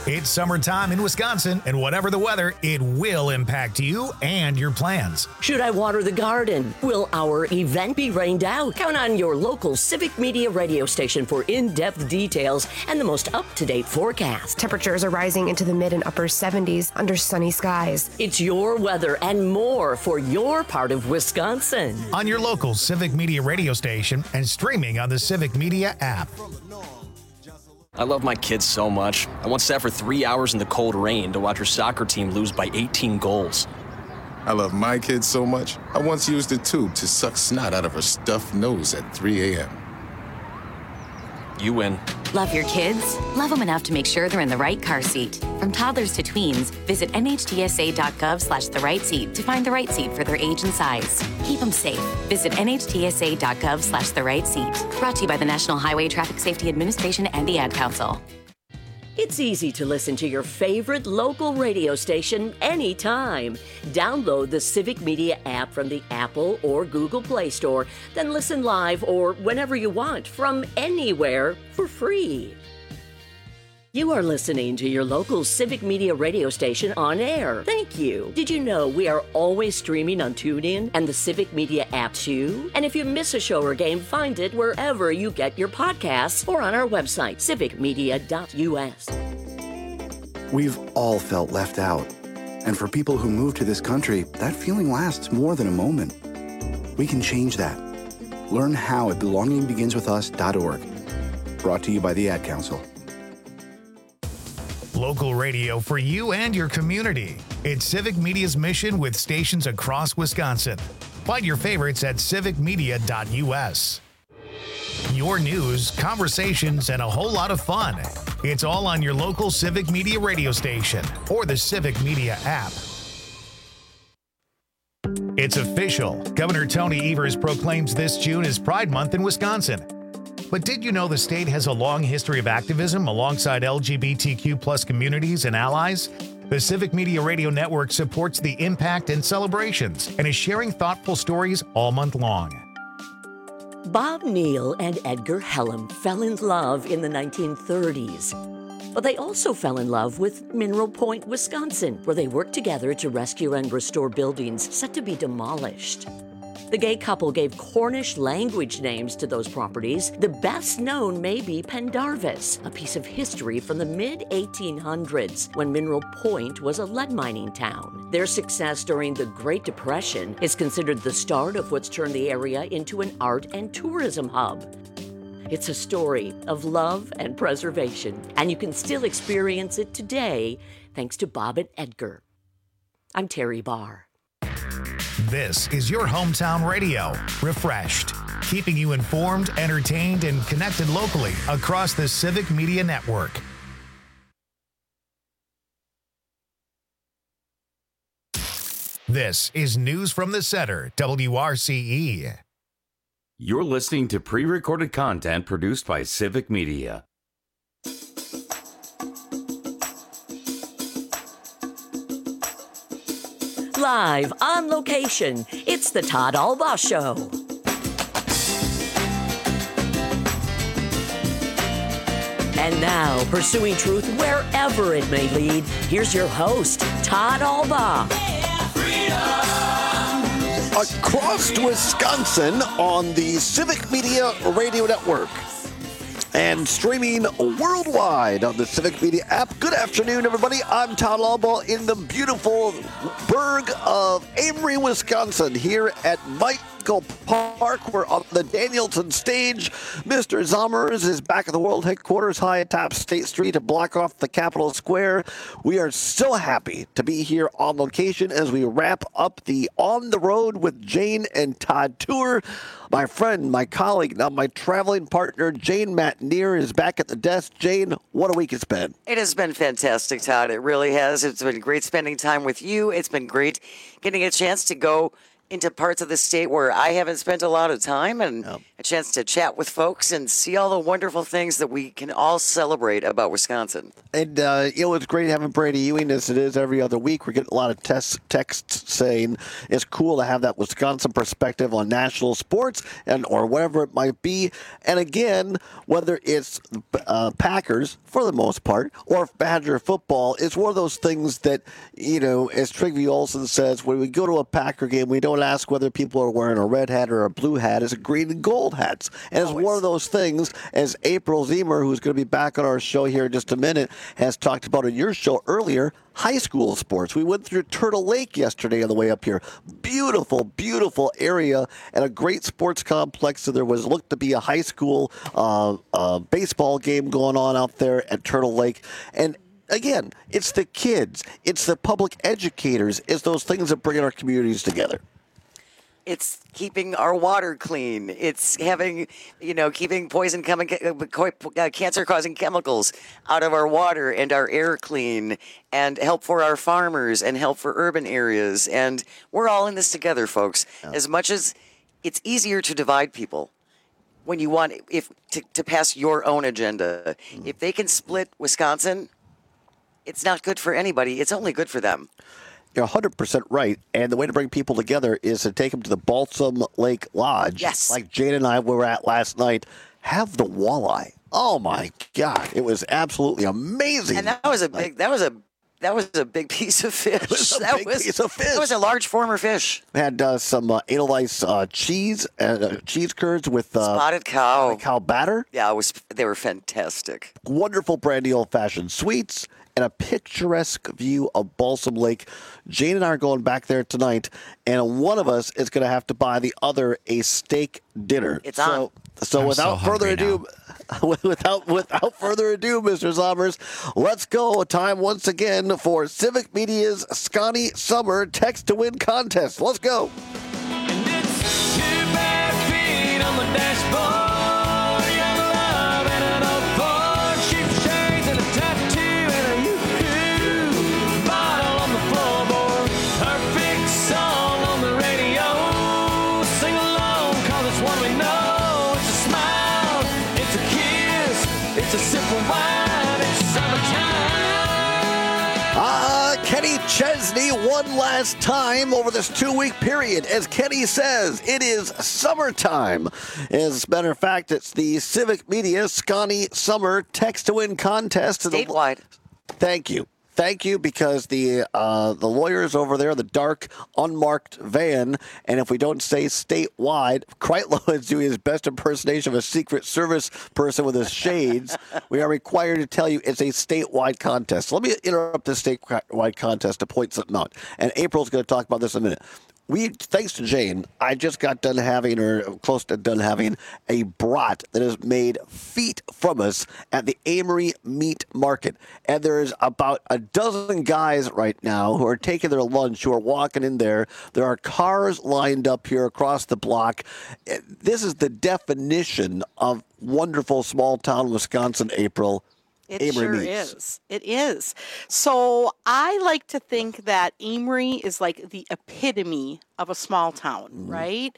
It's summertime in Wisconsin, and whatever the weather, it will impact you and your plans. Should I water the garden? Will our event be rained out? Count on your local Civic Media radio station for in-depth details and the most up-to-date forecast. Temperatures are rising into the mid and upper 70s under sunny skies. It's your weather and more for your part of Wisconsin. On your local Civic Media radio station and streaming on the Civic Media app. I love my kids so much. I once sat for 3 hours in the cold rain to watch her soccer team lose by 18 goals. I love my kids so much, I once used a tube to suck snot out of her stuffed nose at 3 a.m. You win. Love your kids? Love them enough to make sure they're in the right car seat. From toddlers to tweens, visit nhtsa.gov/the right seat to find the right seat for their age and size. Keep them safe. Visit nhtsa.gov/the right seat. Brought to you by the National Highway Traffic Safety Administration and the Ad Council. It's easy to listen to your favorite local radio station anytime. Download the Civic Media app from the Apple or Google Play Store, then listen live or whenever you want from anywhere for free. You are listening to your local Civic Media radio station on air. Thank you. Did you know we are always streaming on TuneIn and the Civic Media app too? And if you miss a show or game, find it wherever you get your podcasts or on our website, civicmedia.us. We've all felt left out. And for people who move to this country, that feeling lasts more than a moment. We can change that. Learn how at belongingbeginswithus.org. Brought to you by the Ad Council. Local radio for you and your community. It's Civic Media's mission with stations across Wisconsin. Find your favorites at civicmedia.us. Your news, conversations, and a whole lot of fun. It's all on your local Civic Media radio station or the Civic Media app. It's official. Governor Tony Evers proclaims this June as Pride Month in Wisconsin. But did you know the state has a long history of activism alongside LGBTQ plus communities and allies? The Civic Media Radio Network supports the impact and celebrations and is sharing thoughtful stories all month long. Bob Neal and Edgar Hellam fell in love in the 1930s. But they also fell in love with Mineral Point, Wisconsin, where they worked together to rescue and restore buildings set to be demolished. The gay couple gave Cornish language names to those properties. The best known may be Pendarvis, a piece of history from the mid-1800s when Mineral Point was a lead mining town. Their success during the Great Depression is considered the start of what's turned the area into an art and tourism hub. It's a story of love and preservation, and you can still experience it today thanks to Bob and Edgar. I'm Terry Barr. This is your hometown radio, refreshed, keeping you informed, entertained, and connected locally across the Civic Media Network. This is News from the Center, WRCE. You're listening to pre-recorded content produced by Civic Media. Live on location, it's the Todd Albaugh Show. And now, pursuing truth wherever it may lead, here's your host, Todd Albaugh. Across Wisconsin on the Civic Media Radio Network and streaming worldwide on the Civic Media app. Good afternoon, everybody. I'm Todd Albaugh in the beautiful burg of Amory, Wisconsin, here at Michael Park. We're on the Danielson stage. Mr. Zommers is back at the world headquarters high atop State Street to block off the Capitol Square. We are so happy to be here on location as we wrap up the On the Road with Jane and Todd tour. My friend, my colleague, now my traveling partner, Jane Matneer, is back at the desk. Jane, what a week it's been. It has been fantastic, Todd. It really has. It's been great spending time with you. It's been great getting a chance to go into parts of the state where I haven't spent a lot of time, and a chance to chat with folks and see all the wonderful things that we can all celebrate about Wisconsin. And, it's great having Brady Ewing as it is every other week. We're getting a lot of texts saying it's cool to have that Wisconsin perspective on national sports or whatever it might be. And again, whether it's Packers, for the most part, or Badger football, it's one of those things that, as Trygve Olsen says, when we go to a Packer game, we don't ask whether people are wearing a red hat or a blue hat. It's a green and gold hats. And it's one of those things, as April Zemer, who's going to be back on our show here in just a minute, has talked about in your show earlier, high school sports. We went through Turtle Lake yesterday on the way up here. Beautiful, beautiful area and a great sports complex. So there was looked to be a high school baseball game going on out there at Turtle Lake. And again, it's the kids, it's the public educators, it's those things that bring our communities together. It's keeping our water clean. It's having, keeping cancer-causing chemicals out of our water and our air clean, and help for our farmers and help for urban areas. And we're all in this together, folks. Yeah. As much as it's easier to divide people when you want to pass your own agenda. Mm-hmm. If they can split Wisconsin, it's not good for anybody. It's only good for them. You're 100% right, and the way to bring people together is to take them to the Balsam Lake Lodge. Yes. Like Jane and I were at last night. Have the walleye. Oh, my God. It was absolutely amazing. And that was a big piece of fish. It was a big piece of fish. That was a large former fish. We had some Edelweiss cheese and cheese curds with spotted cow batter. Yeah, they were fantastic. Wonderful brandy old-fashioned sweets. And a picturesque view of Balsam Lake. Jane and I are going back there tonight, and one of us is going to have to buy the other a steak dinner. It's on. So without further ado, without further ado, Mr. Zommers, let's go. Time once again for Civic Media's Scotty Summer Text to Win contest. Let's go. And it's 2 bare feet on the dashboard. Kenny Chesney one last time over this 2-week period. As Kenny says, it is summertime. As a matter of fact, it's the Civic Media Scotty Summer Text to Win contest. Statewide. Thank you. Thank you, because the lawyers over there, the dark, unmarked van, and if we don't say statewide, Kreitlow is doing his best impersonation of a Secret Service person with his shades. We are required to tell you it's a statewide contest. So let me interrupt this statewide contest to point something out. And April's going to talk about this in a minute. Thanks to Jane, I just got done having, or close to done having, a brat that is made feet from us at the Amory Meat Market. And there's about a dozen guys right now who are taking their lunch, who are walking in there. There are cars lined up here across the block. This is the definition of wonderful small-town Wisconsin, April. It sure is. It is. So I like to think that Amory is like the epitome of a small town, right?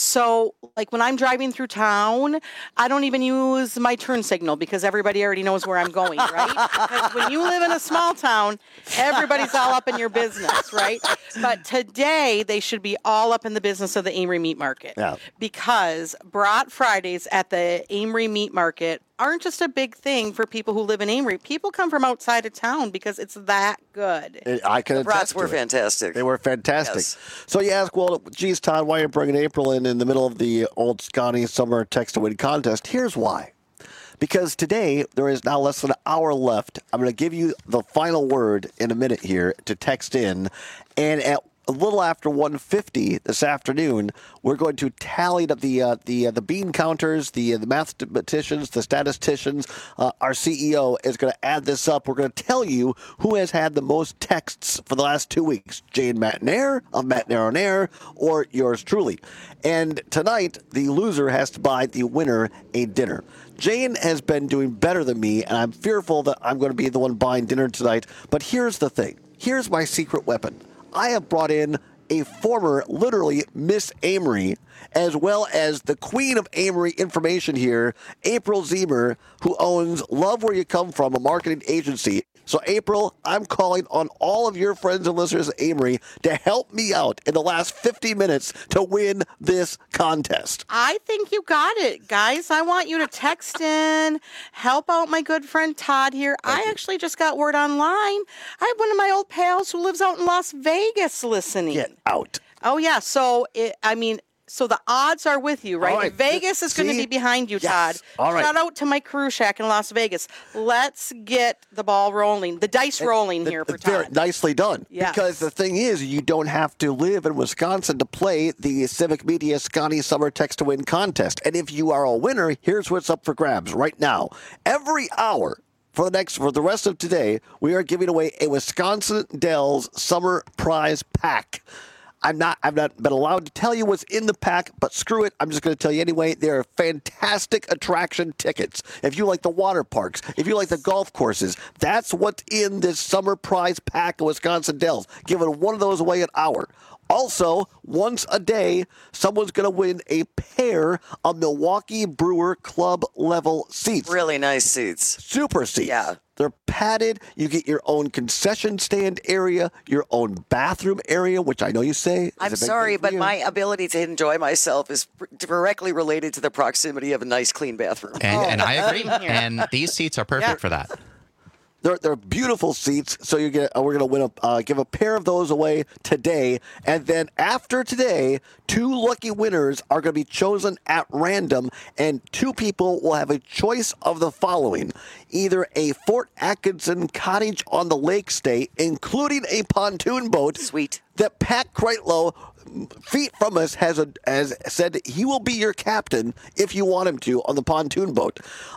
So like when I'm driving through town, I don't even use my turn signal because everybody already knows where I'm going, right? Because when you live in a small town, everybody's all up in your business, right? But today they should be all up in the business of the Amory Meat Market. Yeah. Because Brat Fridays at the Amory Meat Market aren't just a big thing for people who live in Amory. People come from outside of town because it's that good. I can The brats were fantastic. They were fantastic. Yes. So you ask, well, geez, Todd, why are you bringing April in the middle of the old Scotty Summer Text to Win contest? Here's why. Because today, there is now less than an hour left. I'm going to give you the final word in a minute here to text in. And at a little after 1:50 this afternoon, we're going to tally up the bean counters, the mathematicians, the statisticians. Our CEO is going to add this up. We're going to tell you who has had the most texts for the last 2 weeks. Jane Matnair of Matnair on Air, or yours truly. And tonight, the loser has to buy the winner a dinner. Jane has been doing better than me, and I'm fearful that I'm going to be the one buying dinner tonight. But here's the thing. Here's my secret weapon. I have brought in a former, literally, Miss Amory, as well as the queen of Amory information here, April Zemer, who owns Love Where You Come From, a marketing agency. So, April, I'm calling on all of your friends and listeners at Amory to help me out in the last 50 minutes to win this contest. I think you got it, guys. I want you to text in, help out my good friend Todd here. I actually just got word online. I have one of my old pals who lives out in Las Vegas listening. Get out. Oh, yeah. So, so the odds are with you, right? Right. Vegas is going to be behind you, Yes. Todd. All right. Shout out to my cruise shack in Las Vegas. Let's get the ball rolling, the dice rolling here for Very Todd. nicely done. Yes. Because the thing is, you don't have to live in Wisconsin to play the Civic Media Scotty Summer Text to Win contest. And if you are a winner, here's what's up for grabs right now. Every hour for the rest of today, we are giving away a Wisconsin Dells Summer Prize Pack. I've not been allowed to tell you what's in the pack, but screw it. I'm just going to tell you anyway. There are fantastic attraction tickets. If you like the water parks, if you like the golf courses, that's what's in this summer prize pack of Wisconsin Dells. Giving one of those away an hour. Also, once a day, someone's going to win a pair of Milwaukee Brewer Club level seats. Really nice seats. Super seats. Yeah. They're padded. You get your own concession stand area, your own bathroom area, which I know you say is I'm a big sorry, thing for but you. my ability to enjoy myself is directly related to the proximity of a nice, clean bathroom. And I agree. And these seats are perfect for that. They're beautiful seats, so you get. We're going to give a pair of those away today, and then after today, 2 lucky winners are going to be chosen at random, and 2 people will have a choice of the following: either a Fort Atkinson cottage on the lake stay, including a pontoon boat, sweet, that Pat Kreitlow, feet from us, has said that he will be your captain if you want him to on the pontoon boat,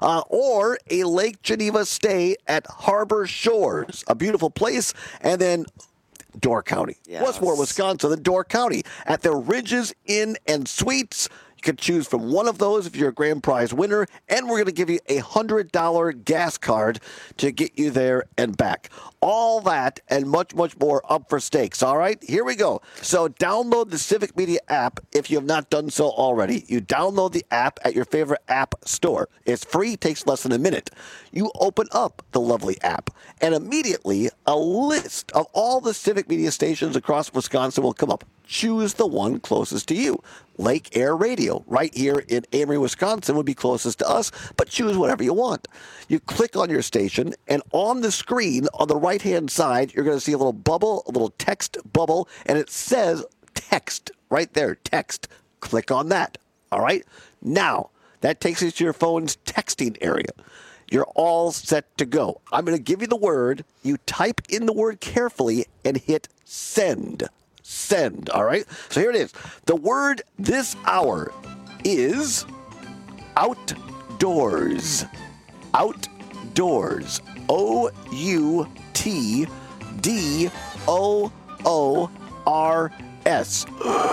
or a Lake Geneva stay at Harbor Shores, a beautiful place, and then Door County. Yes. What's more Wisconsin than Door County? At the Ridges Inn and Suites. You can choose from one of those if you're a grand prize winner, and we're going to give you a $100 gas card to get you there and back. All that and much, much more up for stakes. All right, here we go. So download the Civic Media app if you have not done so already. You download the app at your favorite app store. It's free, takes less than a minute. You open up the lovely app, and immediately a list of all the Civic Media stations across Wisconsin will come up. Choose the one closest to you. Lake Air Radio, right here in Amory, Wisconsin, would be closest to us, but choose whatever you want. You click on your station, and on the screen, on the right-hand side, you're going to see a little bubble, a little text bubble, and it says text right there, text. Click on that, all right? Now, that takes you to your phone's texting area. You're all set to go. I'm going to give you the word. You type in the word carefully and hit send. Send, all right? So here it is. The word this hour is outdoors. Outdoors. O-U-T-D-O-O-R-S.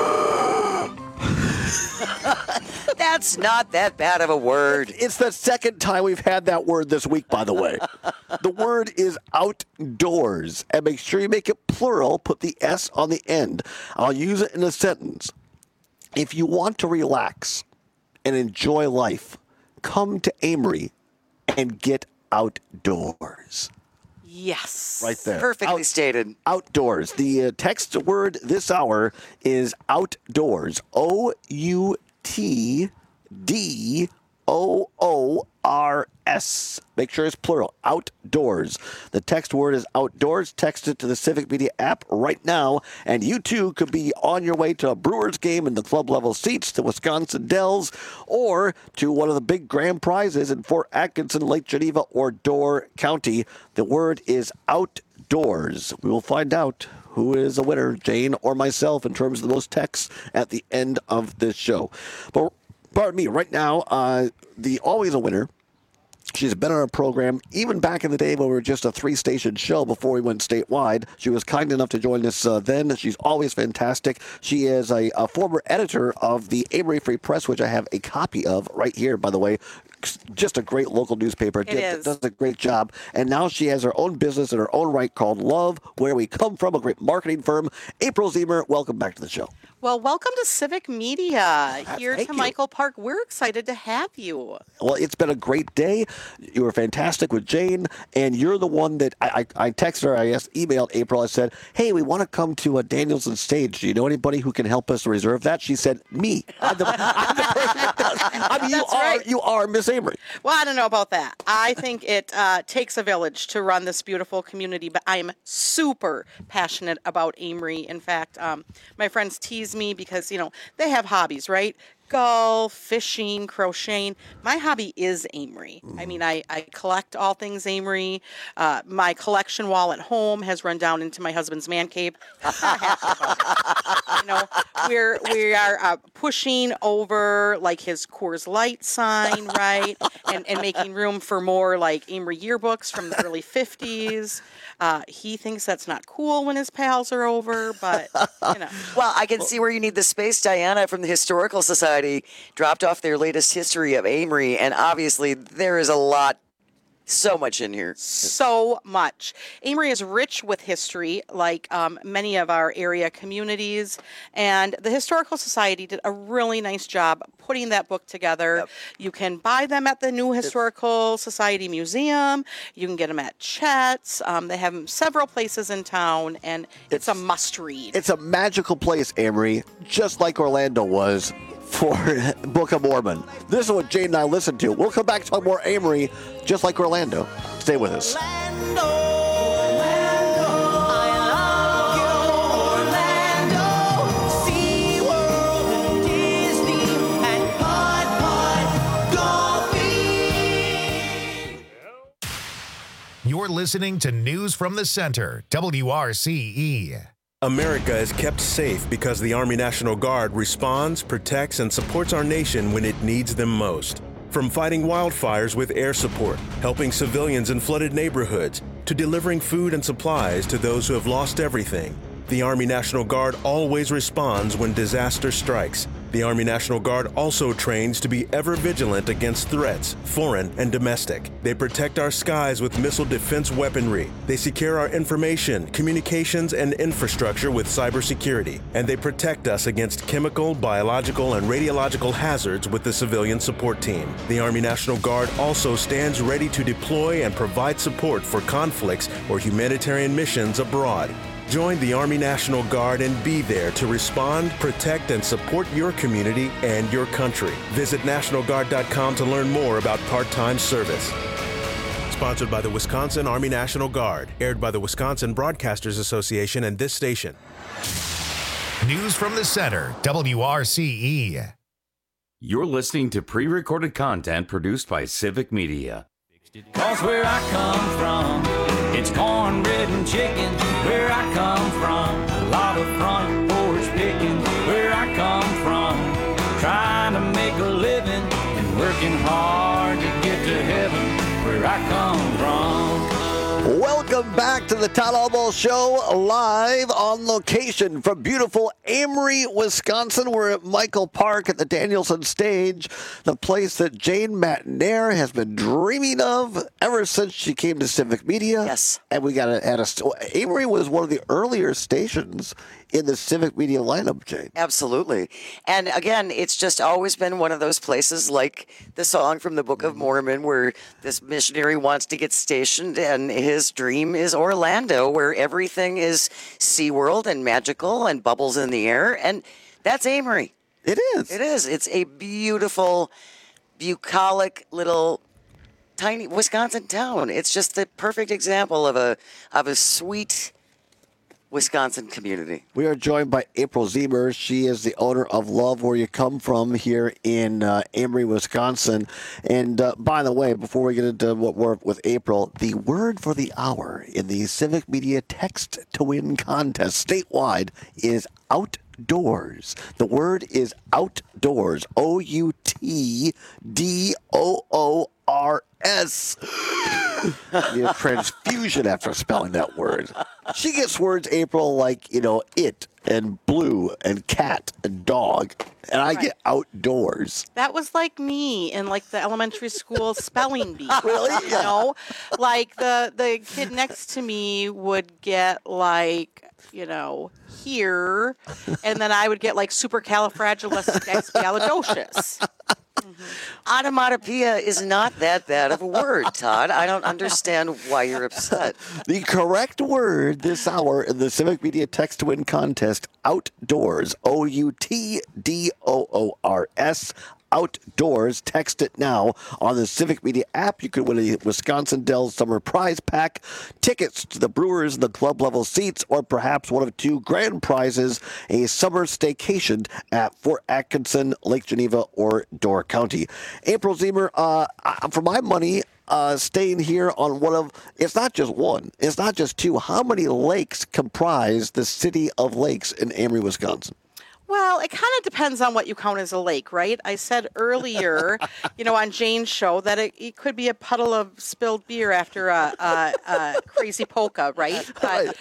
That's not that bad of a word. It's the second time we've had that word this week, by the way. The word is outdoors. And make sure you make it plural. Put the S on the end. I'll use it in a sentence. If you want to relax and enjoy life, come to Amory and get outdoors. Yes. Right there. Perfectly stated. Outdoors. The text word this hour is outdoors. O-U-T-D-O-O-R-S. Make sure it's plural. Outdoors. The text word is outdoors. Text it to the Civic Media app right now, and you too could be on your way to a Brewers game in the club level seats, to Wisconsin Dells, or to one of the big grand prizes in Fort Atkinson, Lake Geneva, or Door County. The word is outdoors. We will find out who is a winner, Jane or myself, in terms of the most texts at the end of this show. But pardon me, right now, the always a winner. She's been on our program even back in the day when we were just a 3-station show before we went statewide. She was kind enough to join us then. She's always fantastic. She is a former editor of the Amory Free Press, which I have a copy of right here, by the way. just a great local newspaper. Does a great job. And now she has her own business in her own right called Love, Where We Come From, a great marketing firm. April Ziemer, welcome back to the show. Well, welcome to Civic Media here thank to you. Michael Park. We're excited to have you. Well, it's been a great day. You were fantastic with Jane, and you're the one that I texted her, emailed April. I said, hey, we want to come to a Danielson stage. Do you know anybody who can help us reserve that? She said, me. I'm the person that does. You are Miss Amory. Well, I don't know about that. I think it takes a village to run this beautiful community, but I am super passionate about Amory. In fact, my friends tease me because, they have hobbies, right? Golf, fishing, crocheting. My hobby is Amory. I mean, I collect all things Amory. My collection wall at home has run down into my husband's man cave. We are pushing over like his Coors Light sign, right? And making room for more like Amory yearbooks from the early 50s. He thinks that's not cool when his pals are over, but, Well, I can see where you need the space. Diana from the Historical Society dropped off their latest history of Amory, and obviously there is so much in here. So much. Amory is rich with history, like many of our area communities, and the Historical Society did a really nice job putting that book together. Yep. You can buy them at the new Historical Society Museum. You can get them at Chet's. They have them several places in town, and it's a must-read. It's a magical place, Amory, just like Orlando was for Book of Mormon. This is what Jane and I listened to. We'll come back to talk more Amory, just like Orlando. Stay with us. You're listening to News from the Center, WRCE. America is kept safe because the Army National Guard responds, protects, and supports our nation when it needs them most. From fighting wildfires with air support, helping civilians in flooded neighborhoods, to delivering food and supplies to those who have lost everything, the Army National Guard always responds when disaster strikes. The Army National Guard also trains to be ever vigilant against threats, foreign and domestic. They protect our skies with missile defense weaponry. They secure our information, communications, and infrastructure with cybersecurity. And they protect us against chemical, biological, and radiological hazards with the civilian support team. The Army National Guard also stands ready to deploy and provide support for conflicts or humanitarian missions abroad. Join the Army National Guard and be there to respond, protect, and support your community and your country. Visit NationalGuard.com to learn more about part-time service. Sponsored by the Wisconsin Army National Guard. Aired by the Wisconsin Broadcasters Association and this station. News from the Center, WRCE. You're listening to pre-recorded content produced by Civic Media. 'Cause where I come from, it's cornbread and chicken. Where I come from, a lot of front porch picking. Where I come from, trying to make a living and working hard to get to heaven. Where I come from. Welcome back to the Todd Albaugh Show, live on location from beautiful Amory, Wisconsin. We're at Michael Park at the Danielson Stage, the place that Jane Matenaer has been dreaming of ever since she came to Civic Media. Yes. And we got to add Amory was one of the earlier stations in the Civic Media lineup, Jane. Absolutely. And again, it's just always been one of those places like the song from the Book of Mormon where this missionary wants to get stationed and his dream is Orlando, where everything is SeaWorld and magical and bubbles in the air. And that's Amory. It is. It is. It's a beautiful, bucolic little tiny Wisconsin town. It's just the perfect example of a sweet Wisconsin community. We are joined by April Ziemer. She is the owner of Love, Where You Come From here in Amory, Wisconsin. And by the way, before we get into what we're with April, the word for the hour in the Civic Media Text to Win contest statewide is outdoors. The word is outdoors. OUTDOORS. Need a transfusion after spelling that word. She gets words, April, like, it, and blue and cat and dog, and I get outdoors. That was like me in like the elementary school spelling bee. Really? You know, like the kid next to me would get like, you know, here, and then I would get like supercalifragilisticexpialidocious. Onomatopoeia is not that bad of a word, Todd. I don't understand why you're upset. The correct word this hour in the Civic Media Text to Win contest, outdoors, OUTDOORS. Outdoors. Text it now on the Civic Media app. You could win a Wisconsin Dells Summer Prize Pack, tickets to the Brewers and the club level seats, or perhaps one of two grand prizes, a summer staycation at Fort Atkinson, Lake Geneva, or Door County. April Ziemer, for my money, staying here on one of, it's not just one, it's not just two. How many lakes comprise the city of lakes in Amory, Wisconsin? Well, it kind of depends on what you count as a lake, right? I said earlier, you know, on Jane's show that it could be a puddle of spilled beer after a crazy polka, right? But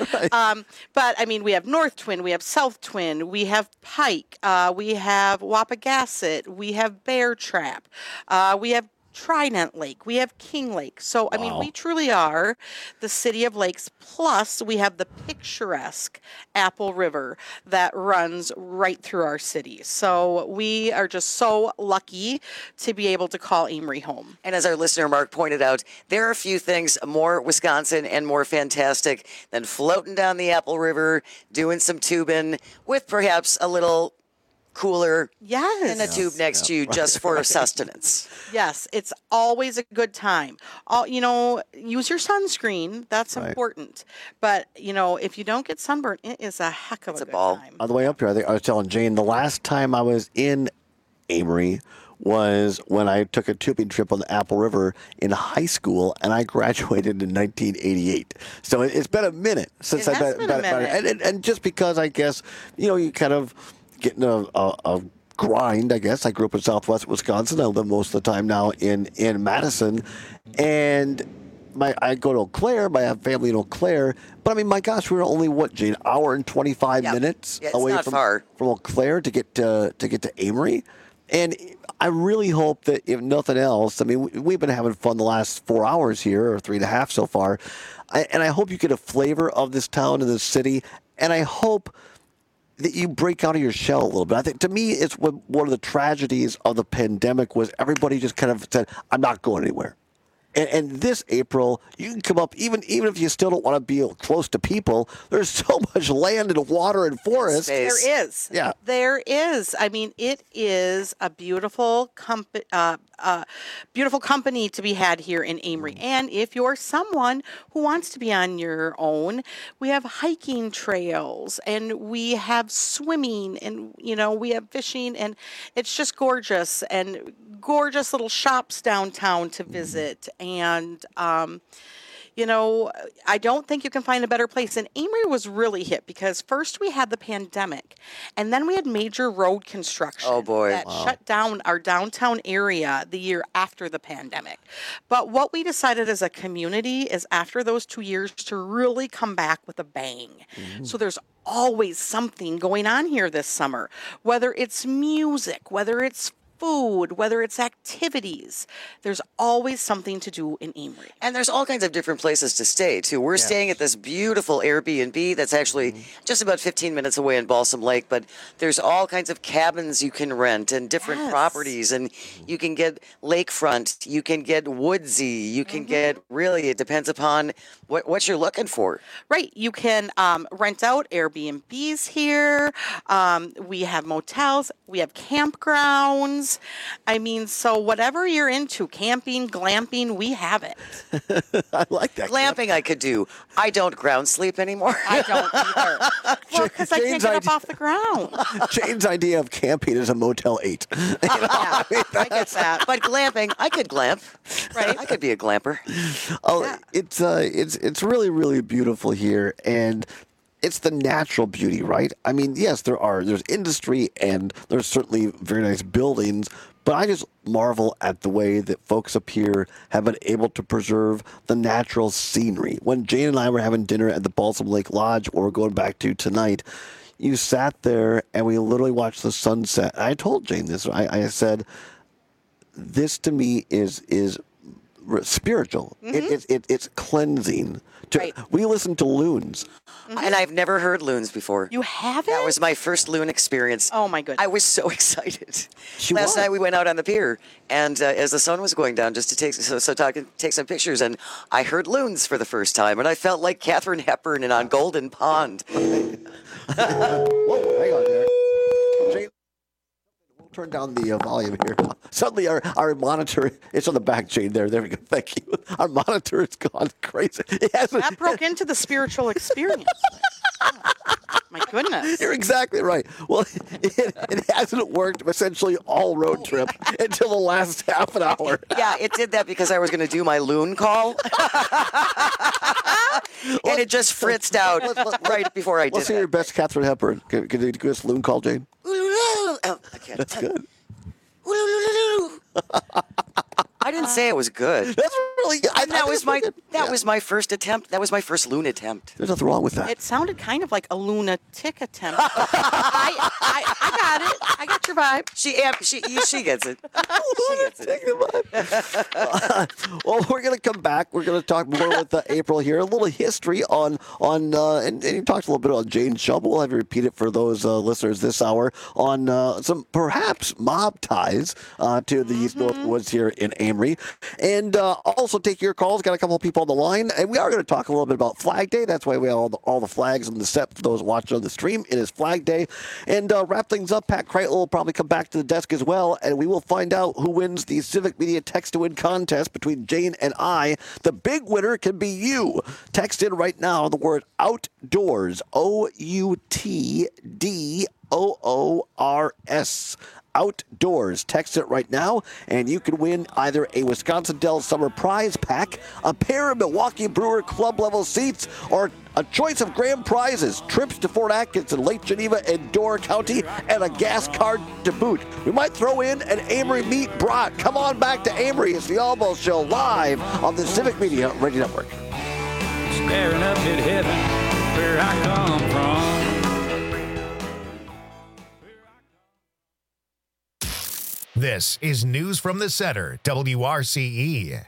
I mean, we have North Twin, we have South Twin, we have Pike, we have Wapagasset, we have Bear Trap, we have Trident Lake, we have King Lake. So, I mean, we truly are the city of lakes. Plus, we have the picturesque Apple River that runs right through our city. So, we are just so lucky to be able to call Amory home. And as our listener Mark pointed out, there are a few things more Wisconsin and more fantastic than floating down the Apple River, doing some tubing with perhaps a little cooler and a tube next to you just for sustenance. Yes, it's always a good time. You know, use your sunscreen. That's important. But, you know, if you don't get sunburned, it is a heck of a good time. On the way up here, I was telling Jane, the last time I was in Amory was when I took a tubing trip on the Apple River in high school, and I graduated in 1988. So it's been a minute since I've been a minute. And just because I guess, you know, you kind of getting a grind, I guess. I grew up in Southwest Wisconsin. I live most of the time now in Madison. And I go to Eau Claire. I have family in Eau Claire. But, I mean, my gosh, we were only, what, Jane, hour and 25 minutes away from Eau Claire to get to Amory. And I really hope that, if nothing else, I mean, we've been having fun the last 4 hours here, or 3.5 so far. And I hope you get a flavor of this town and this city. And I hope that you break out of your shell a little bit. I think, to me, it's one of the tragedies of the pandemic was everybody just kind of said, I'm not going anywhere. And this April, you can come up, even if you still don't want to be close to people, there's so much land and water and forest. There is. Yeah. There is. I mean, it is a beautiful company to be had here in Amory. And if you're someone who wants to be on your own, we have hiking trails and we have swimming and, you know, we have fishing, and it's just gorgeous, and gorgeous little shops downtown to visit. And, you know, I don't think you can find a better place. And Amory was really hit because first we had the pandemic, and then we had major road construction that shut down our downtown area the year after the pandemic. But what we decided as a community is after those 2 years to really come back with a bang. So there's always something going on here this summer, whether it's music, whether it's food, whether it's activities. There's always something to do in Amory. And there's all kinds of different places to stay, too. We're staying at this beautiful Airbnb that's actually just about 15 minutes away in Balsam Lake, but there's all kinds of cabins you can rent and different properties, and you can get lakefront, you can get woodsy, you can get, really, it depends upon what you're looking for. Right. You can rent out Airbnbs here. We have motels. We have campgrounds. I mean, so whatever you're into, camping, glamping, we have it. I like that. Glamping I could do. I don't ground sleep anymore. I don't either. Well, because I can't get up off the ground. Jane's idea of camping is a Motel 8. I get that. But glamping, I could glamp. Right. I could be a glamper. It's really, really beautiful here, and it's the natural beauty, right? I mean, yes, there's industry and there's certainly very nice buildings, but I just marvel at the way that folks up here have been able to preserve the natural scenery. When Jane and I were having dinner at the Balsam Lake Lodge, or we're going back to tonight, you sat there and we literally watched the sunset. I told Jane this. I said, this to me is spiritual. It's cleansing. Right. We listened to loons. And I've never heard loons before. You haven't? That was my first loon experience. Oh, my goodness. I was so excited. Last night we went out on the pier, and as the sun was going down, just to take some pictures, and I heard loons for the first time, and I felt like Katharine Hepburn and on Golden Pond. Whoa, hang on there. Jane, we'll turn down the volume here. Suddenly our monitor, it's on the back, Jane, there. There we go. Thank you. Our monitor has gone crazy. That broke into the spiritual experience. My goodness. You're exactly right. Well, it hasn't worked essentially all road trip until the last half an hour. Yeah, it did that because I was going to do my loon call. And it just fritzed out right before I did Let's hear your best Katharine Hepburn. Can you give us a loon call, Jane? That's good. I didn't say it was good. That's really good. That was my first attempt. That was my first loon attempt. There's nothing wrong with that. It sounded kind of like a lunatic attempt. I got it. I got your vibe. She gets it. She gets it. Well, we're going to come back. We're going to talk more with April here. A little history on and you talked a little bit on Jane Schub. We'll have you repeat it for those listeners this hour on some perhaps mob ties to the East North Woods here in Amory. And also take your calls. Got a couple of people on the line. And we are going to talk a little bit about Flag Day. That's why we have all the flags on the set for those watching on the stream. It is Flag Day. And wrap things up, Pat Kreitel will probably come back to the desk as well. And we will find out who wins the Civic Media Text to Win contest between Jane and I. The big winner can be you. Text in right now the word outdoors. OUTDOORS. Outdoors. Text it right now, and you can win either a Wisconsin Dells Summer Prize Pack, a pair of Milwaukee Brewer Club level seats, or a choice of grand prizes, trips to Fort Atkinson, Lake Geneva, and Door County, and a gas card to boot. We might throw in an Amory meat brat. Come on back to Amory. It's the Almost Show live on the Civic Media Radio Network. Staring up at heaven, where I come from. This is News from the Center, WRCE.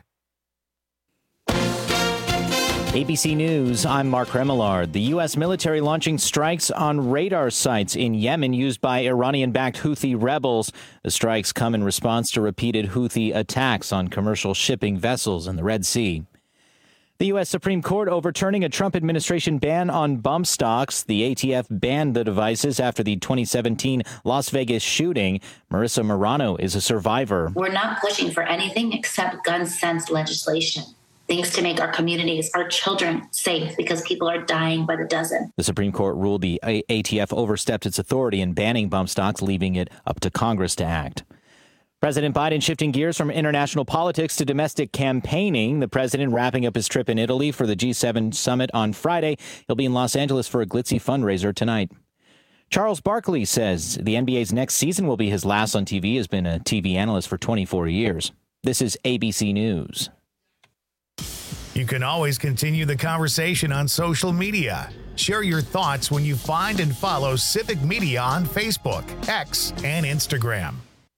ABC News, I'm Mark Remillard. The U.S. military launching strikes on radar sites in Yemen used by Iranian-backed Houthi rebels. The strikes come in response to repeated Houthi attacks on commercial shipping vessels in the Red Sea. The U.S. Supreme Court overturning a Trump administration ban on bump stocks. The ATF banned the devices after the 2017 Las Vegas shooting. Marissa Morano is a survivor. We're not pushing for anything except gun sense legislation. Things to make our communities, our children safe because people are dying by the dozen. The Supreme Court ruled the ATF overstepped its authority in banning bump stocks, leaving it up to Congress to act. President Biden shifting gears from international politics to domestic campaigning. The president wrapping up his trip in Italy for the G7 summit on Friday. He'll be in Los Angeles for a glitzy fundraiser tonight. Charles Barkley says the NBA's next season will be his last on TV. He has been a TV analyst for 24 years. This is ABC News. You can always continue the conversation on social media. Share your thoughts when you find and follow Civic Media on Facebook, X, and Instagram.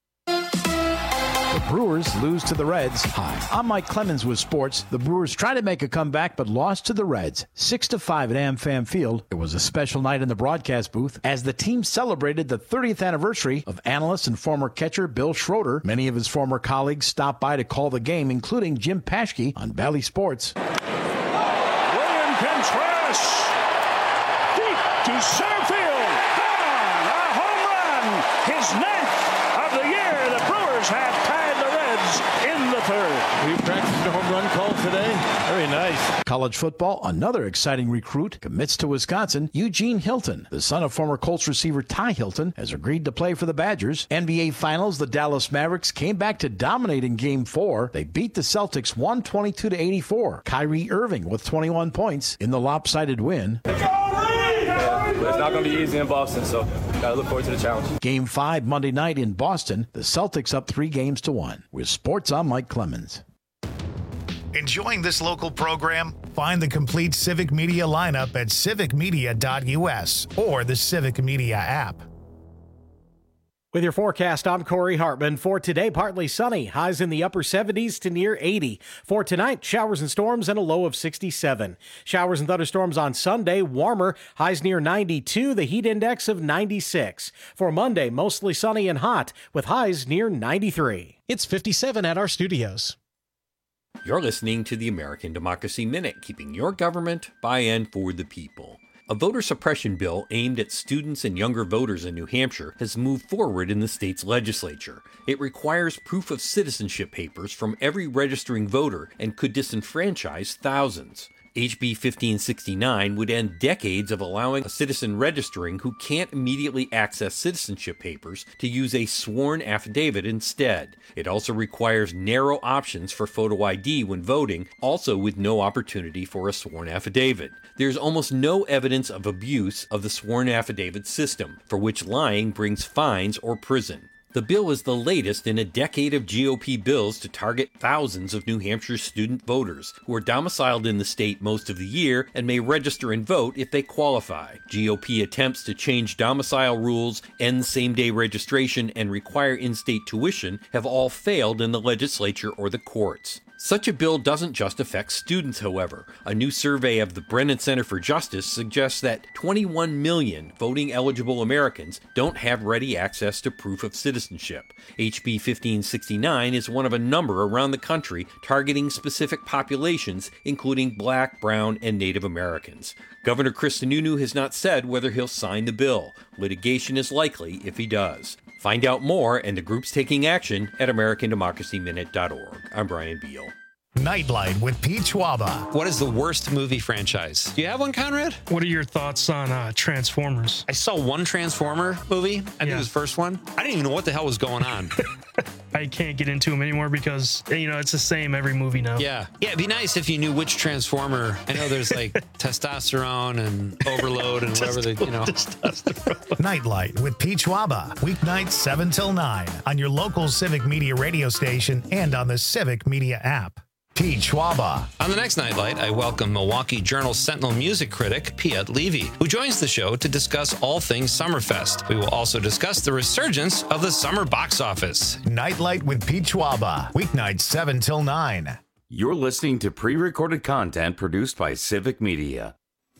The Brewers lose to the Reds. Hi, I'm Mike Clemens with sports. The Brewers tried to make a comeback but lost to the Reds 6-5 at AmFam Field. It was a special night in the broadcast booth as the team celebrated the 30th anniversary of analyst and former catcher Bill Schroeder. Many of his former colleagues stopped by to call the game, including Jim Paschke on Bally Sports. William Contreras deep to center field. Gone! A home run! His 9th of the year. The Brewers have tied the Reds in the 3rd. We practiced a home run call today. Very nice. College football, another exciting recruit commits to Wisconsin. Eugene Hilton, the son of former Colts receiver Ty Hilton, has agreed to play for the Badgers. NBA Finals, the Dallas Mavericks came back to dominate in Game 4. They beat the Celtics 122-84. Kyrie Irving with 21 points in the lopsided win. It's not going to be easy in Boston, so got to look forward to the challenge. Game 5 Monday night in Boston. The Celtics up 3-1. With sports, I'm Mike Clemens. Enjoying this local program? Find the complete Civic Media lineup at civicmedia.us or the Civic Media app. With your forecast, I'm Corey Hartman. For today, partly sunny, highs in the upper 70s to near 80. For tonight, showers and storms and a low of 67. Showers and thunderstorms on Sunday, warmer, highs near 92, the heat index of 96. For Monday, mostly sunny and hot, with highs near 93. It's 57 at our studios. You're listening to the American Democracy Minute, keeping your government by and for the people. A voter suppression bill aimed at students and younger voters in New Hampshire has moved forward in the state's legislature. It requires proof of citizenship papers from every registering voter and could disenfranchise thousands. HB 1569 would end decades of allowing a citizen registering who can't immediately access citizenship papers to use a sworn affidavit instead. It also requires narrow options for photo ID when voting, also with no opportunity for a sworn affidavit. There's almost no evidence of abuse of the sworn affidavit system, for which lying brings fines or prison. The bill is the latest in a decade of GOP bills to target thousands of New Hampshire student voters who are domiciled in the state most of the year and may register and vote if they qualify. GOP attempts to change domicile rules, end same-day registration, and require in-state tuition have all failed in the legislature or the courts. Such a bill doesn't just affect students, however. A new survey of the Brennan Center for Justice suggests that 21 million voting-eligible Americans don't have ready access to proof of citizenship. HB 1569 is one of a number around the country targeting specific populations, including Black, Brown, and Native Americans. Governor Chris Sununu has not said whether he'll sign the bill. Litigation is likely if he does. Find out more and the groups taking action at AmericanDemocracyMinute.org. I'm Brian Beal. Nightlight with Pete Schwaba. What is the worst movie franchise? Do you have one, Conrad? What are your thoughts on Transformers? I saw one Transformer movie. I think it was the first one. I didn't even know what the hell was going on. I can't get into them anymore because, it's the same every movie now. Yeah, it'd be nice if you knew which Transformer. I know there's like testosterone and overload and whatever Nightlight with Pete Schwaba. Weeknights 7 till 9 on your local Civic Media radio station and on the Civic Media app. Pete Schwaba. On the next Nightlight, I welcome Milwaukee Journal Sentinel music critic Piet Levy, who joins the show to discuss all things Summerfest. We will also discuss the resurgence of the summer box office. Nightlight with Pete Schwaba. Weeknights 7 till 9. You're listening to pre-recorded content produced by Civic Media.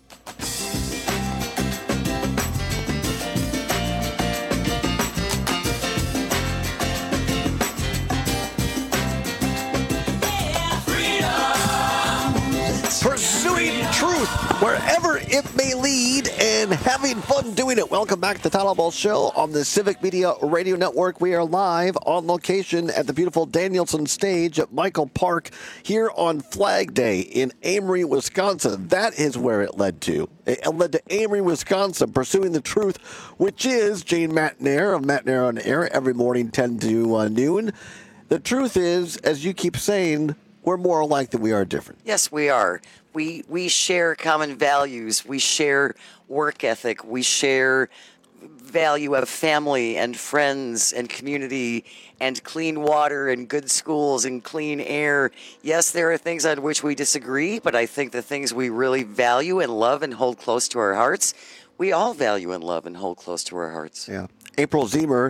Pursuing truth wherever it may lead and having fun doing it. Welcome back to the Tyler Ball Show on the Civic Media Radio Network. We are live on location at the beautiful Danielson Stage at Michael Park here on Flag Day in Amory, Wisconsin. That is where it led to. It led to Amory, Wisconsin, pursuing the truth, which is Jane Matnair of Matnair on Air every morning 10 to noon. The truth is, as you keep saying, we're more alike than we are different. Yes, we are. We share common values. We share work ethic. We share value of family and friends and community and clean water and good schools and clean air. Yes, there are things on which we disagree, but I think the things we really value and love and hold close to our hearts, we all value and love and hold close to our hearts. Yeah. April Ziemer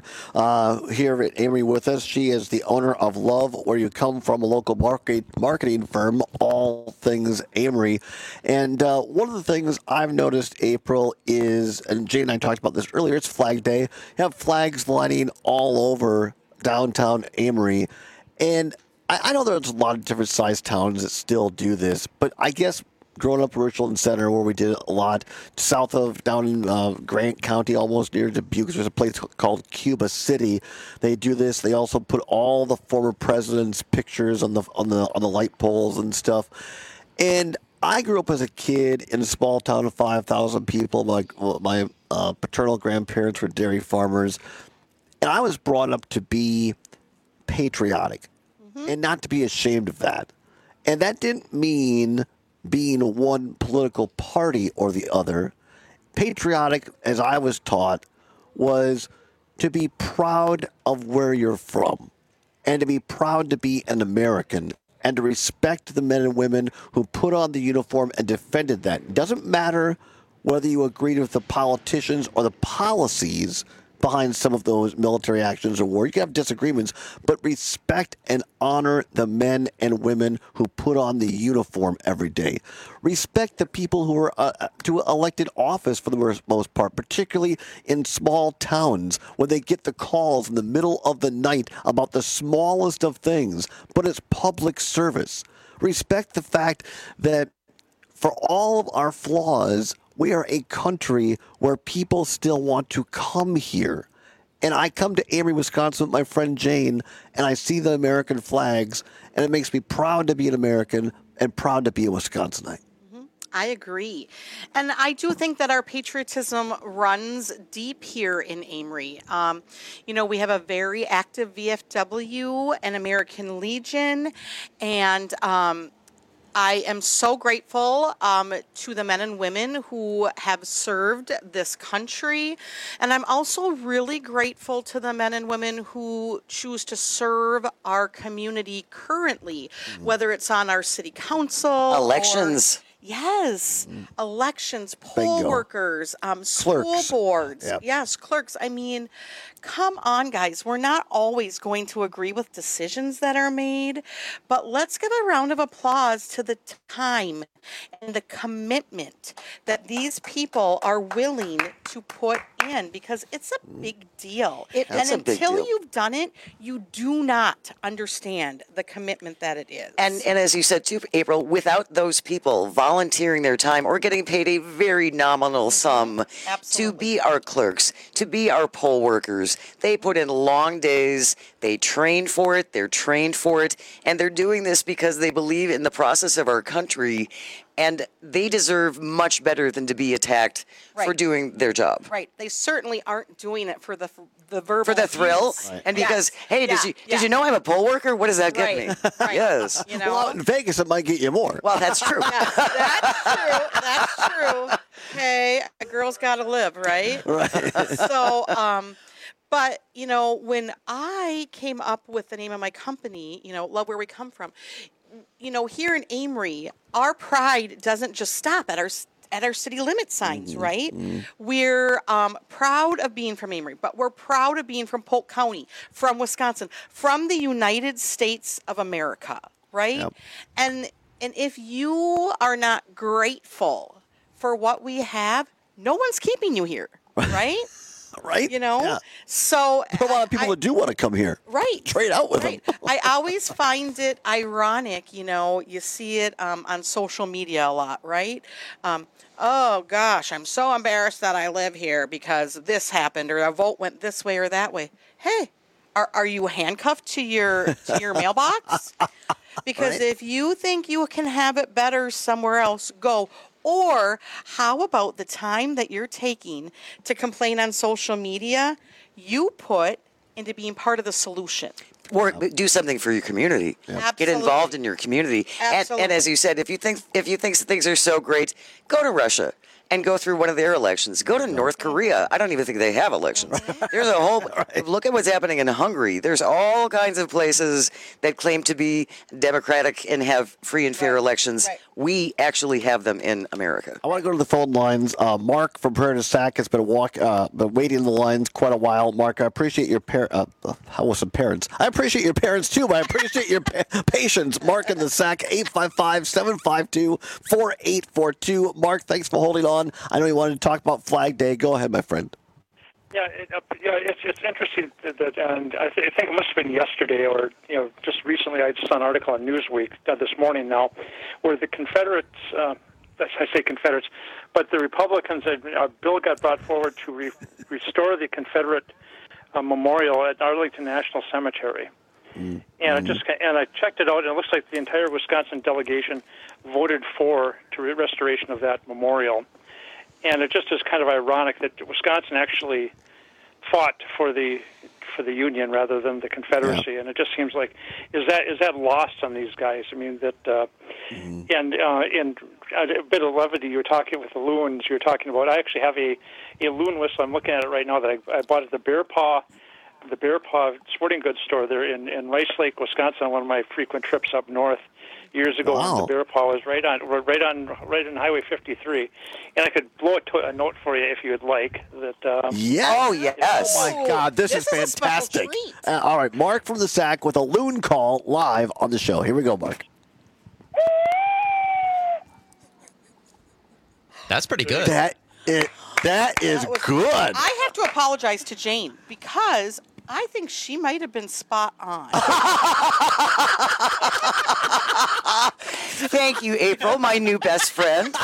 here at Amory with us. She is the owner of Love Where You Come From, a local marketing firm, all things Amory. And one of the things I've noticed, April, is, and Jane and I talked about this earlier, it's Flag Day. You have flags lining all over downtown Amory. And I know there's a lot of different sized towns that still do this, but I guess growing up in Richland Center, where we did it a lot, south of down in Grant County, almost near Dubuque, there's a place called Cuba City. They do this. They also put all the former presidents' pictures on the light poles and stuff. And I grew up as a kid in a small town of 5,000 people. My paternal grandparents were dairy farmers, and I was brought up to be patriotic and not to be ashamed of that. And that didn't mean being one political party or the other. Patriotic, as I was taught, was to be proud of where you're from and to be proud to be an American and to respect the men and women who put on the uniform and defended that. It doesn't matter whether you agreed with the politicians or the policies behind some of those military actions or war. You can have disagreements, but respect and honor the men and women who put on the uniform every day. Respect the people who are to elected office for the most part, particularly in small towns where they get the calls in the middle of the night about the smallest of things, but it's public service. Respect the fact that for all of our flaws, we are a country where people still want to come here. And I come to Amory, Wisconsin with my friend Jane, and I see the American flags, and it makes me proud to be an American and proud to be a Wisconsinite. I agree. And I do think that our patriotism runs deep here in Amory. We have a very active VFW and American Legion, and I am so grateful to the men and women who have served this country. And I'm also really grateful to the men and women who choose to serve our community currently, whether it's on our city council. Elections. Yes, elections, poll Bingo. workers, school Clerks. boards. Yep. Yes, clerks. I mean, come on, guys. We're not always going to agree with decisions that are made, but let's give a round of applause to the time and the commitment that these people are willing to put in, because it's a big deal. That's a big until deal. you've done it, you do not understand the commitment that it is. And as you said too, April, without those people volunteering their time or getting paid a very nominal sum to be our clerks, to be our poll workers, they put in long days, they train for it, they're trained for it, and they're doing this because they believe in the process of our country, and they deserve much better than to be attacked for Right. doing their job. Right. They certainly aren't doing it for the verbal For the thrill, abuse. and because, Yes. hey, Yeah. did you know I'm a poll worker? What does that get Right. me? Right. Yes. You know? Well, out in Vegas, it might get you more. Well, that's true. That's true. Hey, a girl's got to live, right? Right. So, but, when I came up with the name of my company, Love Where We Come From, here in Amory, our pride doesn't just stop at our city limit signs, right? We're proud of being from Amory, but we're proud of being from Polk County, from Wisconsin, from the United States of America, right? Yep. And if you are not grateful for what we have, no one's keeping you here, right? Right? Yeah. So There are a lot of people that do want to come here. Right. Trade out with right. them. I always find it ironic, you see it on social media a lot, right? Oh, gosh, I'm so embarrassed that I live here because this happened or a vote went this way or that way. Hey, are you handcuffed to your mailbox? Because Right. if you think you can have it better somewhere else, go. Or how about the time that you're taking to complain on social media, you put into being part of the solution? Work, do something for your community. Get Absolutely. involved in your community. And as you said, if you think things are so great, go to Russia and go through one of their elections. Go to North Korea. I don't even think they have elections. There's a whole look at what's happening in Hungary. There's all kinds of places that claim to be democratic and have free and fair elections. We actually have them in America. I want to go to the phone lines. Mark from Prairie to Sac has been waiting in the lines quite a while. Mark, I appreciate your parents. I appreciate your parents too, but I appreciate your patience. Mark in the Sac, 855-752-4842. Mark, thanks for holding on. I know you wanted to talk about Flag Day. Go ahead, my friend. Yeah, it's interesting, and I think it must have been yesterday or just recently. I saw an article on Newsweek this morning now, where the Confederates, I say Confederates, but the Republicans, a bill got brought forward to restore the Confederate memorial at Arlington National Cemetery. And I checked it out, and it looks like the entire Wisconsin delegation voted for restoration of that memorial. And it just is kind of ironic that Wisconsin actually fought for the Union rather than the Confederacy, and it just seems like is that lost on these guys? I mean that, and in a bit of levity, you were talking with the loons. You were talking about. I actually have a loon whistle. I'm looking at it right now that I bought at the Bear Paw the Bear Paw Sporting Goods store there in Rice Lake, Wisconsin. One of my frequent trips up north years ago. Wow. And the Bear Paw was right in Highway 53, and I could blow a note for you if you would like. That. Yes. Oh, yes. Oh, my God. This is fantastic. All right. Mark from the Sack with a loon call live on the show. Here we go, Mark. That's pretty good. That is good. I have to apologize to Jane because I think she might have been spot on. Thank you, April, my new best friend.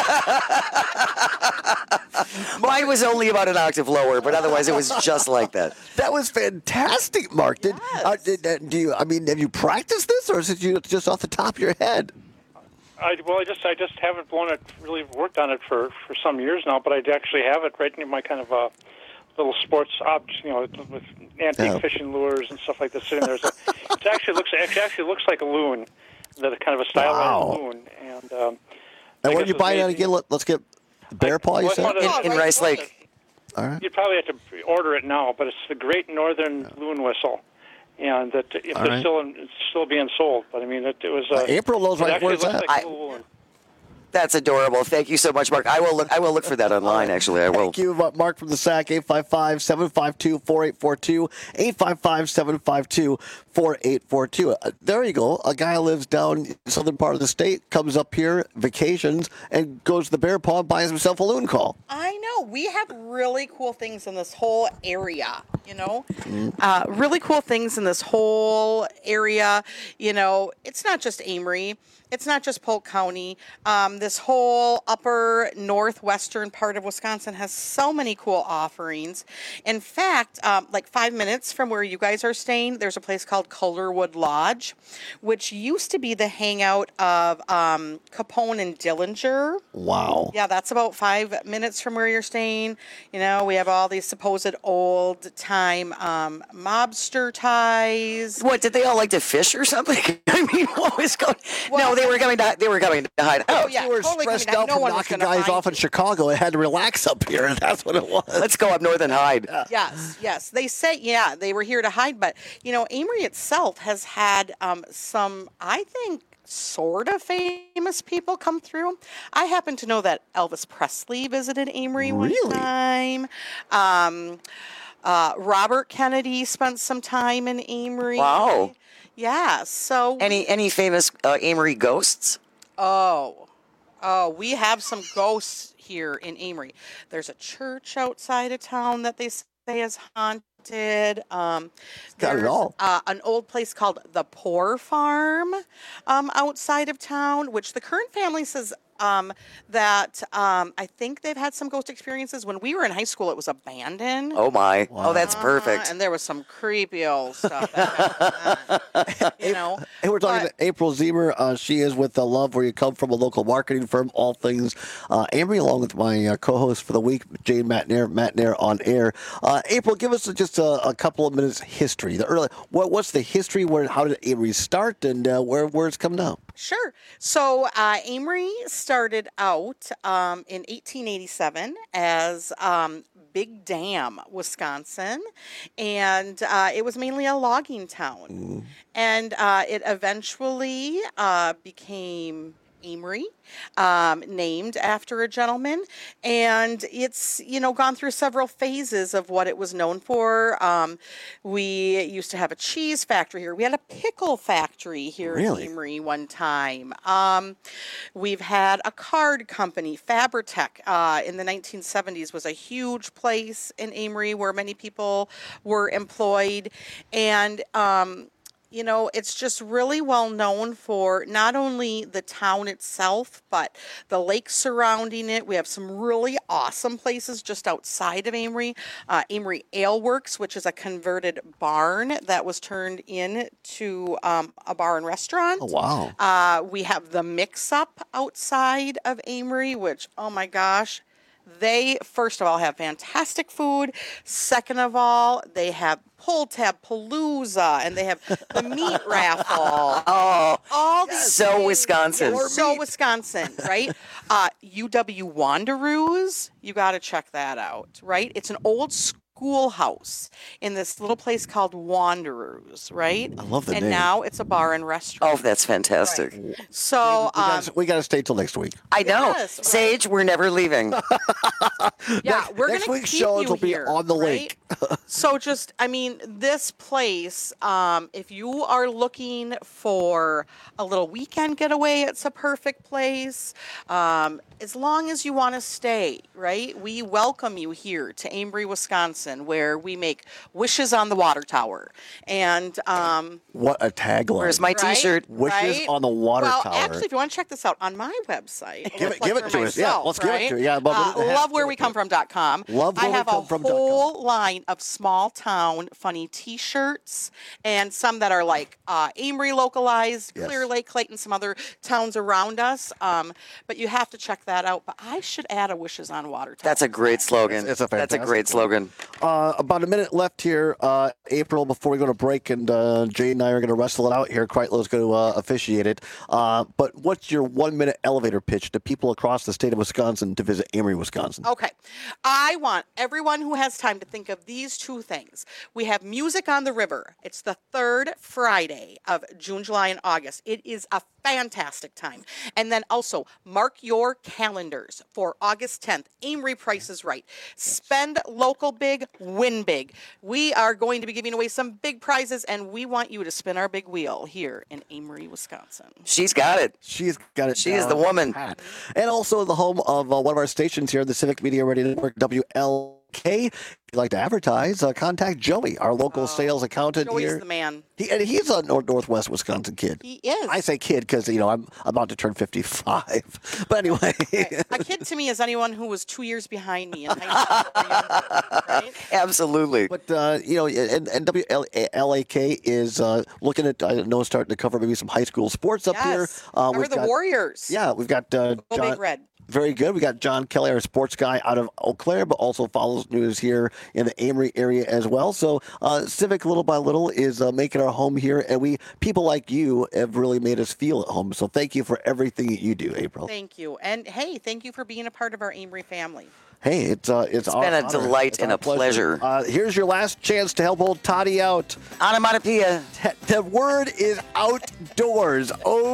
Mine was only about an octave lower, but otherwise it was just like that. That was fantastic, Mark. Do you? I mean, have you practiced this, or is it just off the top of your head? I just haven't really worked on it for some years now, but I actually have it right in my kind of little sports object, with antique fishing lures and stuff like that sitting there. So it actually looks like a loon, that kind of a stylized loon. And where did you buy that again? Let's get Bear Paw. You said in Rice Lake. All right. You'd probably have to order it now, but it's the Great Northern Loon Whistle. And that it's still being sold, but I mean it was. April knows right where it's at. That's adorable. Thank you so much, Mark. I will look for that online. Actually, I will. Thank you, Mark from the Sack. 855-752-4842. 855-752-4842. There you go. A guy who lives down in the southern part of the state comes up here, vacations, and goes to the Bear Paw and buys himself a loon call. I know. We have really cool things in this whole area. Really cool things in this whole area. It's not just Amory. It's not just Polk County. This whole upper northwestern part of Wisconsin has so many cool offerings. In fact, like 5 minutes from where you guys are staying, there's a place called Cullerwood Lodge, which used to be the hangout of Capone and Dillinger. Wow. Yeah, that's about 5 minutes from where you're staying. We have all these supposed old-time mobster ties. What, did they all like to fish or something? I mean, what was going? No, they were coming to hide out. Oh, yeah, you were totally stressed out from knocking guys off in Chicago and had to relax up here, and that's what it was. Let's go up north and hide. Yes. They say, they were here to hide, but, Amory itself has had some, I think, sort of famous people come through. I happen to know that Elvis Presley visited Amory one time. Robert Kennedy spent some time in Amory. Wow. Yeah, so... Any famous Amory ghosts? Oh, we have some ghosts here in Amory. There's a church outside of town that they say is haunted. Got it all. An old place called the Poor Farm outside of town, which the Kern family says that I think they've had some ghost experiences. When we were in high school, it was abandoned. Oh, my. Wow. Oh, that's perfect. And there was some creepy old stuff. And we're talking to April Ziemer. She is with Love Where You Come From, a local marketing firm, all things Amory, along with my co-host for the week, Jane Matnair on air. April, give us just a couple of minutes history. What's the history? How did Amory start, and where it's come now? Sure. So Amory started out in 1887 as Big Dam, Wisconsin, and it was mainly a logging town. And it eventually became Amory, named after a gentleman, and it's gone through several phases of what it was known for. We used to have a cheese factory here. We had a pickle factory here in Amory one time. We've had a card company, Fabritech, in the 1970s was a huge place in Amory where many people were employed, and it's just really well known for not only the town itself, but the lake surrounding it. We have some really awesome places just outside of Amory. Amory Ale Works, which is a converted barn that was turned into a bar and restaurant. Oh, wow. We have the Mix Up outside of Amory, which, oh my gosh, they, first of all, have fantastic food. Second of all, they have Pull Tab Palooza, and they have the meat raffle. Oh, all these so things. Wisconsin. Yeah, so Wisconsin, right? UW Wanderoos, you got to check that out, right? It's an old school schoolhouse in this little place called Wanderers, right? I love the and name. now it's a bar and restaurant. Oh, that's fantastic. Right. So we got to stay till next week. I know. Yes, right. Sage, we're never leaving. Yeah, we're Next going to week's keep shows you will be here, on the right? lake. So just, I mean, this place, if you are looking for a little weekend getaway, it's a perfect place. As long as you want to stay, right? We welcome you here to Amory, Wisconsin, where we make wishes on the water tower. And What a tagline. Where's my T-shirt? Wishes on the water well, tower. actually, if you want to check this out on my website, Give it to us. Yeah, let's give it to you. Yeah, lovewherewecomefrom.com. I have a lovewherewecomefrom.com. whole line of small town funny T-shirts and some that are like Amory localized, Yes. Clear Lake, Clayton, some other towns around us. But you have to check that out. But I should add a wishes on water tower. That's a great slogan. It's a That's a fantastic great slogan. About a minute left here, April, before we go to break, and Jay and I are going to wrestle it out here. Kreitler's going to officiate it. But what's your 1-minute elevator pitch to people across the state of Wisconsin to visit Amory, Wisconsin? Okay. I want everyone who has time to think of these two things. We have Music on the River. It's the third Friday of June, July, and August. It is a fantastic time. And then also mark your calendars for August 10th. Amory Price is Right. Spend local big, win big. We are going to be giving away some big prizes, and we want you to spin our big wheel here in Amory, Wisconsin. She's got it. She's got it. She is the woman. And also the home of one of our stations here, the Civic Media Radio Network, WLK. If you'd like to advertise, contact Joey, our local sales accountant Joey's here. the man. He's a Northwest Wisconsin kid. He is. I say kid because, I'm about to turn 55. But anyway. A kid to me is anyone who was 2 years behind me in high school. Right? Absolutely. But, and WLAK is looking at, I know, starting to cover maybe some high school sports up here. Cover the Warriors. Yeah, we've got Go John. Big Red. Very good. We got John Kelly, our sports guy out of Eau Claire, but also follows news here in the Amory area as well. So Civic, little by little, is making our home here, and people like you have really made us feel at home. So thank you for everything that you do, April. Thank you. And hey, thank you for being a part of our Amory family. Hey, it's been a delight and a pleasure. Here's your last chance to help old Toddy out. Onomatopoeia. The word is outdoors.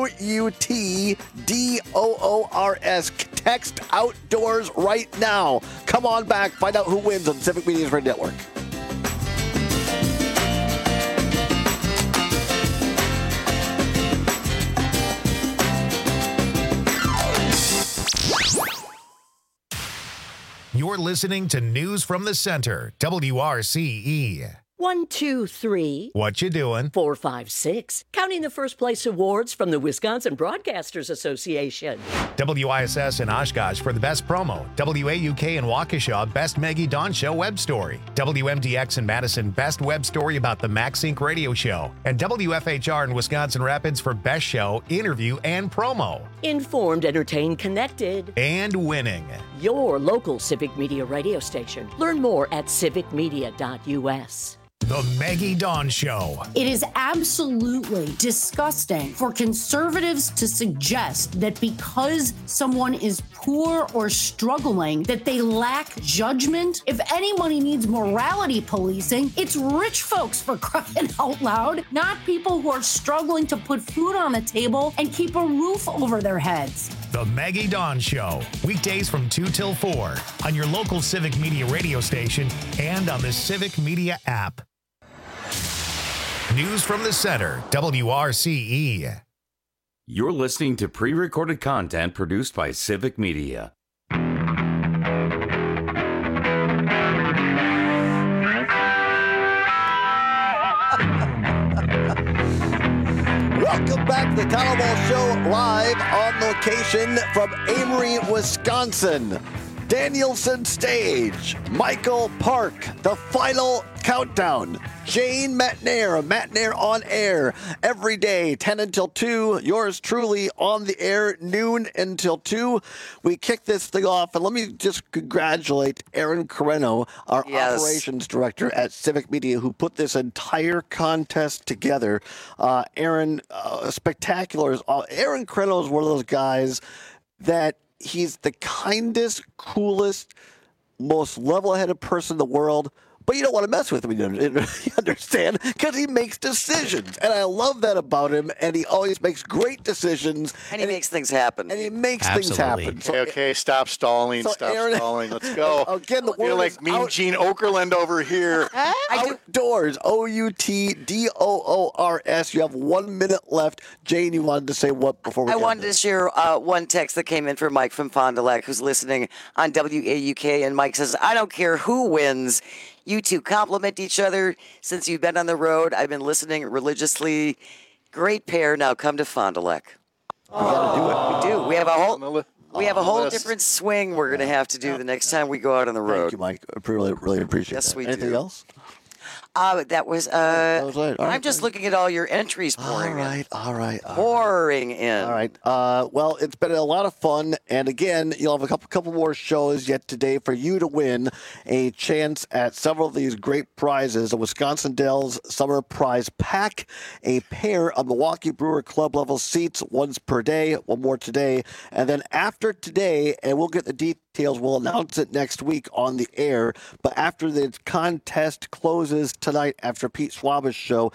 OUTDOORS. Text outdoors right now. Come on back. Find out who wins on Civic Media's Radio Network. You're listening to News from the Center, WRCE. 1, 2, 3. What you doing? 4, 5, 6. Counting the first place awards from the Wisconsin Broadcasters Association. WISS in Oshkosh for the best promo. WAUK in Waukesha, best Maggie Dawn Show web story. WMDX in Madison, best web story about the MaxSync radio show. And WFHR in Wisconsin Rapids for best show, interview, and promo. Informed, entertained, connected. And winning. Your local Civic Media radio station. Learn more at civicmedia.us. The Maggie Dawn Show. It is absolutely disgusting for conservatives to suggest that because someone is poor or struggling, that they lack judgment. If anybody needs morality policing, it's rich folks, for crying out loud, not people who are struggling to put food on the table and keep a roof over their heads. The Maggie Dawn Show. Weekdays from 2 till 4 on your local Civic Media radio station and on the Civic Media app. News from the Center, WRCE. You're listening to pre-recorded content produced by Civic Media. Welcome back to the Townhall Show, live on location from Amory, Wisconsin. Danielson Stage, Michael Park, the final countdown. Jane Matnair on air every day, 10 until 2. Yours truly on the air, noon until 2. We kick this thing off, and let me just congratulate Aaron Carreno, our operations director at Civic Media, who put this entire contest together. Aaron, spectacular. Aaron Carreno is one of those guys that he's the kindest, coolest, most level-headed person in the world, but you don't want to mess with him, you understand? Because he makes decisions. And I love that about him, and he always makes great decisions. And he makes things happen. And he makes things happen. Okay, stop stalling. Stalling. Let's go. Again, the You're like Mean Gene Okerlund over here. Outdoors, OUTDOORS. You have 1 minute left. Jane, you wanted to say what before we I wanted to share one text that came in from Mike from Fond du Lac, who's listening on WAUK, and Mike says, I don't care who wins. You two compliment each other. Since you've been on the road, I've been listening religiously. Great pair. Now come to Fond du Lac. We got to do it. We do. We have a whole different swing we're going to have to do the next time we go out on the road. Thank you, Mike. I really appreciate Yes, that. we Anything do. else? That was it. All right. I'm just looking at all your entries pouring in. All right. Pouring in. All right. Well, it's been a lot of fun. And again, you'll have a couple more shows yet today for you to win a chance at several of these great prizes. A Wisconsin Dells Summer Prize Pack, a pair of Milwaukee Brewer Club level seats, once per day, one more today. And then after today, and we'll get the details, we'll announce it next week on the air. But after the contest closes tonight, after Pete Schwaba's show,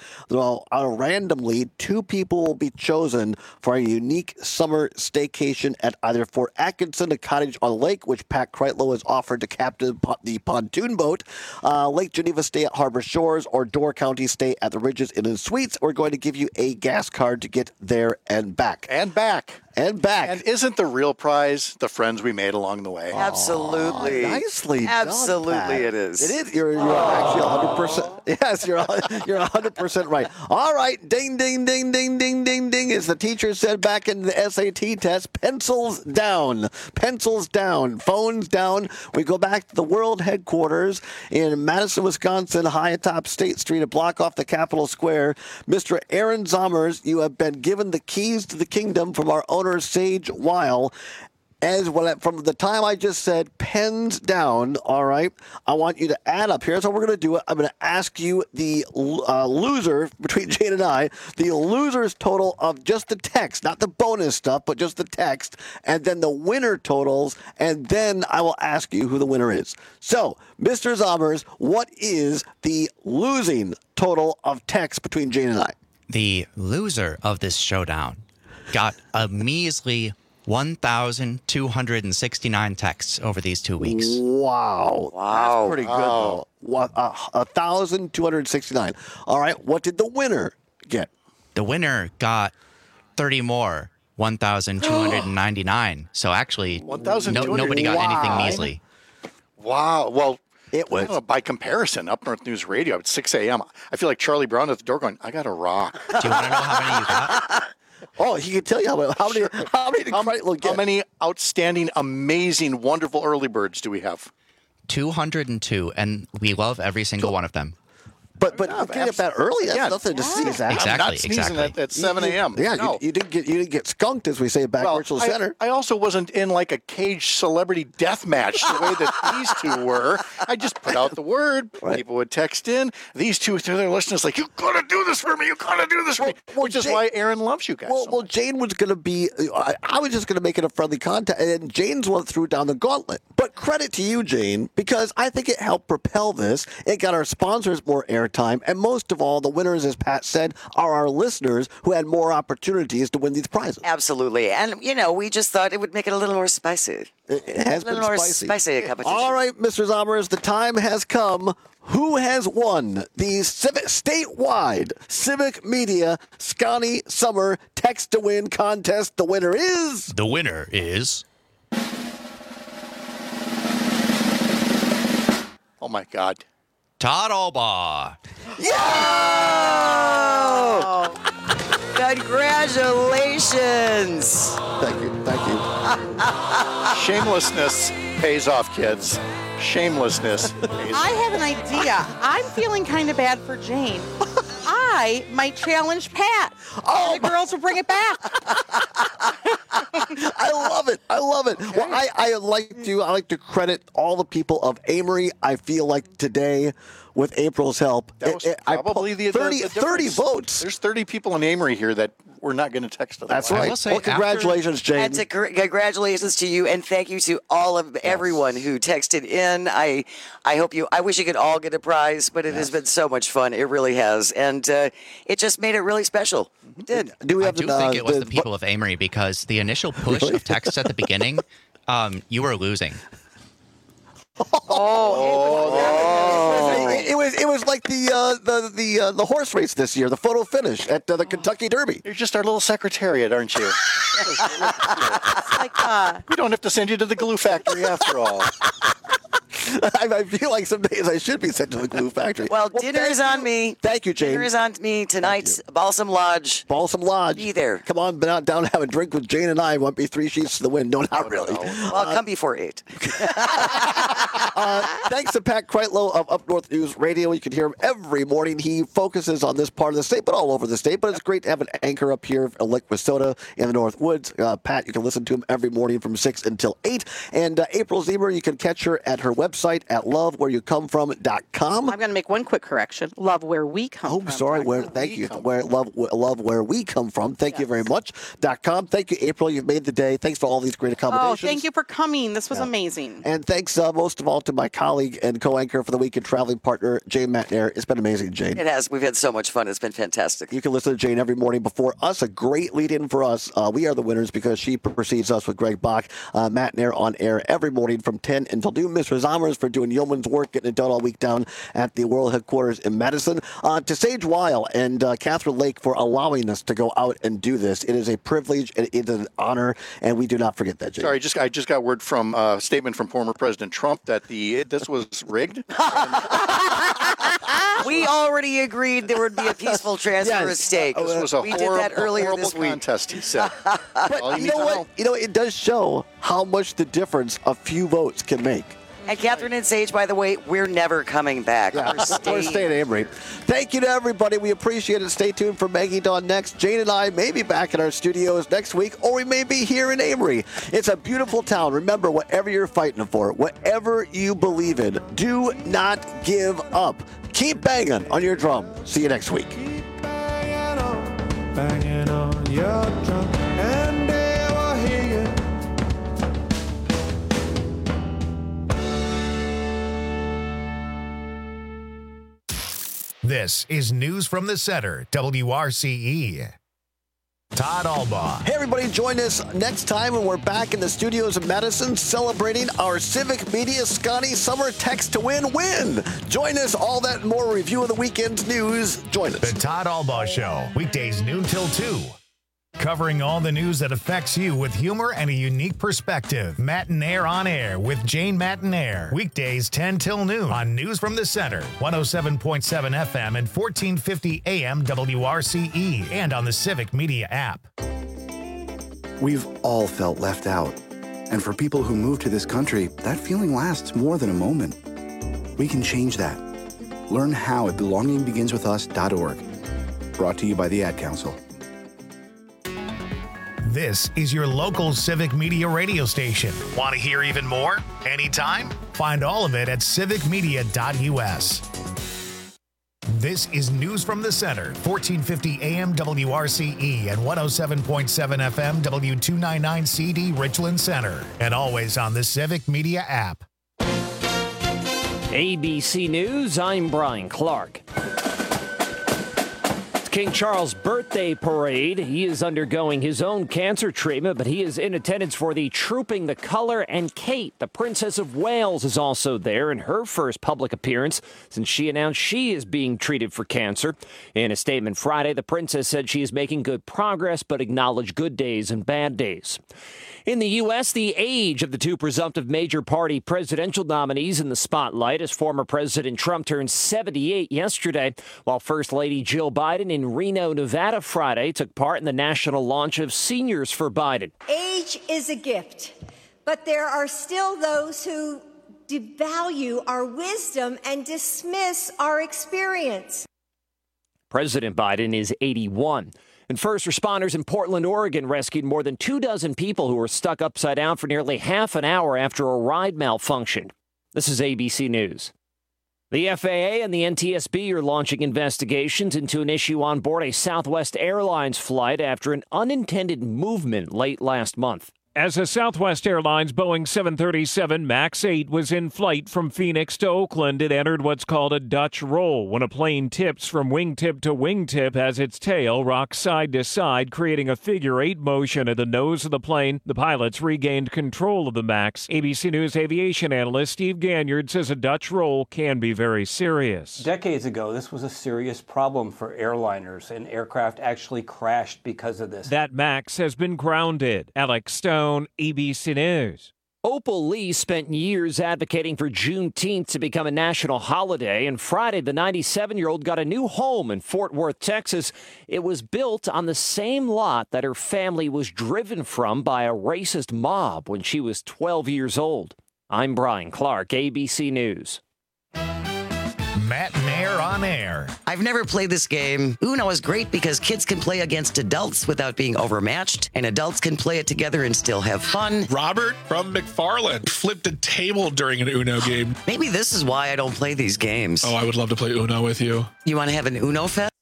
randomly 2 people will be chosen for a unique summer staycation at either Fort Atkinson, a cottage on the lake, which Pat Kreitlow has offered to captain the pontoon boat, Lake Geneva stay at Harbor Shores, or Door County stay at the Ridges Inn and Suites. We're going to give you a gas card to get there and back. And back. And back. And isn't the real prize the friends we made along the way? Absolutely. Nicely Absolutely done, Pat. it is. It is. You're actually 100%. Yes, you're 100% right. All right. Ding, ding, ding, ding, ding, ding, ding. As the teacher said back in the SAT test, pencils down. Pencils down. Phones down. We go back to the world headquarters in Madison, Wisconsin, high atop State Street, a block off the Capitol Square. Mr. Aaron Zommers, you have been given the keys to the kingdom from our owner, Sage Weil. From the time I just said pens down, all right, I want you to add up. Here's how we're going to do it. I'm going to ask you the loser between Jane and I, the loser's total of just the text, not the bonus stuff, but just the text, and then the winner totals, and then I will ask you who the winner is. So, Mr. Zommers, what is the losing total of text between Jane and I? The loser of this showdown got a measly 1,269 texts over these 2 weeks. Wow. That's pretty good, though. 1,269. All right. What did the winner get? The winner got 30 more, 1,299. So actually, nobody got anything measly. Wow. Well, it was by comparison. Up North News Radio at 6 a.m. I feel like Charlie Brown at the door going, I got a rock. Do you want to know how many you got? Oh, he can tell you how many outstanding, amazing, wonderful early birds do we have? 202, and we love every single one of them. But getting up that early, that's nothing to sneeze at. Exactly. I'm not sneezing at 7 a.m. Yeah, no. you didn't get skunked, as we say back at Virtual Center. I also wasn't in like a cage celebrity death match the way that these two were. I just put out the word. Right. People would text in. These two through their listeners like, you got to do this for me. You got to do this for me. Which is why Aaron loves you guys. Well, Jane was going to be. I was just going to make it a friendly contest, and Jane's one threw down the gauntlet. But credit to you, Jane, because I think it helped propel this. It got our sponsors more airtime, and most of all, the winners, as Pat said, are our listeners who had more opportunities to win these prizes. Absolutely. And, we just thought it would make it a little more spicy. It has been a little more spicy competition. All right, Mr. Zommers, the time has come. Who has won the statewide Civic Media Scotty Summer Text to Win contest? The winner is... The winner is... Oh, my God. Todd Albaugh. Yeah! Congratulations! Thank you. Shamelessness pays off, kids. Shamelessness pays off. I have an idea. I'm feeling kind of bad for Jane. I might challenge Pat. And the girls will bring it back. I love it. Okay. Well, I like to credit all the people of Amory. I feel like today with April's help. That was probably the 30 votes. There's 30 people in Amory here that we're not going to text otherwise. That's right. Well, congratulations, Jane. And congratulations to you, and thank you to all of everyone who texted in. I wish you could all get a prize, but it has been so much fun. It really has, and it just made it really special. It did. I do think it was the people of Amory, because the initial push of texts at the beginning, you were losing. It was like the horse race this year, the photo finish at the Kentucky Derby. You're just our little secretariat, aren't you? We don't have to send you to the glue factory after all. I feel like some days I should be sent to the glue factory. Well, dinner is on me. Thank you, Jane. Dinner is on me tonight. Balsam Lodge. Balsam Lodge. Be there. Come on down and have a drink with Jane and I. Won't be 3 sheets to the wind. No, not really. Well, come before 8. Thanks to Pat Kreitlow of Up North News Radio. You can hear him every morning. He focuses on this part of the state, but all over the state. But it's great to have an anchor up here in Lake Wissota in the North Woods. Pat, you can listen to him every morning from 6 until 8. And April Ziemer, you can catch her at her website at lovewhereyoucomefrom.com. I'm going to make one quick correction. Love where we come from. Oh, sorry. Thank you. Love where we come from. Thank you very much. .com. Thank you, April. You've made the day. Thanks for all these great accommodations. Oh, thank you for coming. This was amazing. And thanks most of all to my colleague and co-anchor for the week and traveling partner, Jane Matnair. It's been amazing, Jane. It has. We've had so much fun. It's been fantastic. You can listen to Jane every morning before us. A great lead-in for us. We are the winners because she precedes us with Greg Bach. Matnair on air every morning from 10 until noon. Mr. Zommers for doing yeoman's work, getting it done all week down at the World Headquarters in Madison. To Sage Weil and Catherine Lake for allowing us to go out and do this. It is a privilege and it is an honor, and we do not forget that, Jane. Sorry, I just got word from a statement from former President Trump that this was rigged. We already agreed there would be a peaceful transfer of stakes. This was a we did that earlier this week. Contest, he said. But you know what? It does show how much the difference a few votes can make. And Catherine and Sage, by the way, we're never coming back. Yeah, we're staying at Amory. Thank you to everybody. We appreciate it. Stay tuned for Maggie Dawn next. Jane and I may be back in our studios next week, or we may be here in Amory. It's a beautiful town. Remember, whatever you're fighting for, whatever you believe in, do not give up. Keep banging on your drum. See you next week. Keep banging on your drum, and they will hear you. This is News from the Center, WRCE. Todd Albaugh. Hey, everybody, join us next time when we're back in the studios of Madison celebrating our Civic Media Scotty Summer Text to Win. Join us, all that and more review of the weekend's news. Join us. The Todd Albaugh Show, weekdays noon till 2. Covering all the news that affects you with humor and a unique perspective. Matnair on Air with Jane Matnair. Weekdays 10 till noon on News from the Center, 107.7 FM and 1450 AM WRCE, and on the Civic Media app. We've all felt left out. And for people who move to this country, that feeling lasts more than a moment. We can change that. Learn how at belongingbeginswithus.org. Brought to you by the Ad Council. This is your local Civic Media radio station. Want to hear even more? Anytime? Find all of it at civicmedia.us. This is News from the Center, 1450 AM WRCE and 107.7 FM W299 CD Richland Center, and always on the Civic Media app. ABC News, I'm Brian Clark. King Charles' birthday parade. He is undergoing his own cancer treatment, but he is in attendance for the Trooping the Color. And Kate, the Princess of Wales, is also there in her first public appearance since she announced she is being treated for cancer. In a statement Friday, the princess said she is making good progress, but acknowledged good days and bad days. In the U.S., the age of the two presumptive major party presidential nominees in the spotlight as former President Trump turned 78 yesterday, while First Lady Jill Biden in Reno, Nevada Friday took part in the national launch of Seniors for Biden. Age is a gift, but there are still those who devalue our wisdom and dismiss our experience. President Biden is 81. And first responders in Portland, Oregon rescued more than 24 people who were stuck upside down for nearly half an hour after a ride malfunctioned. This is ABC News. The FAA and the NTSB are launching investigations into an issue on board a Southwest Airlines flight after an unintended movement late last month. As a Southwest Airlines Boeing 737 MAX 8 was in flight from Phoenix to Oakland, it entered what's called a Dutch roll, when a plane tips from wingtip to wingtip as its tail rocks side to side, creating a figure-8 motion at the nose of the plane. The pilots regained control of the MAX. ABC News aviation analyst Steve Ganyard says a Dutch roll can be very serious. Decades ago, this was a serious problem for airliners, and aircraft actually crashed because of this. That MAX has been grounded. Alex Stone, ABC News. Opal Lee spent years advocating for Juneteenth to become a national holiday, and Friday, the 97-year-old got a new home in Fort Worth, Texas. It was built on the same lot that her family was driven from by a racist mob when she was 12 years old. I'm Brian Clark, ABC News. Matt Mayer on air. I've never played this game. Uno is great because kids can play against adults without being overmatched, and adults can play it together and still have fun. Robert from McFarland flipped a table during an Uno game. Maybe this is why I don't play these games. Oh, I would love to play Uno with you. You want to have an Uno fest?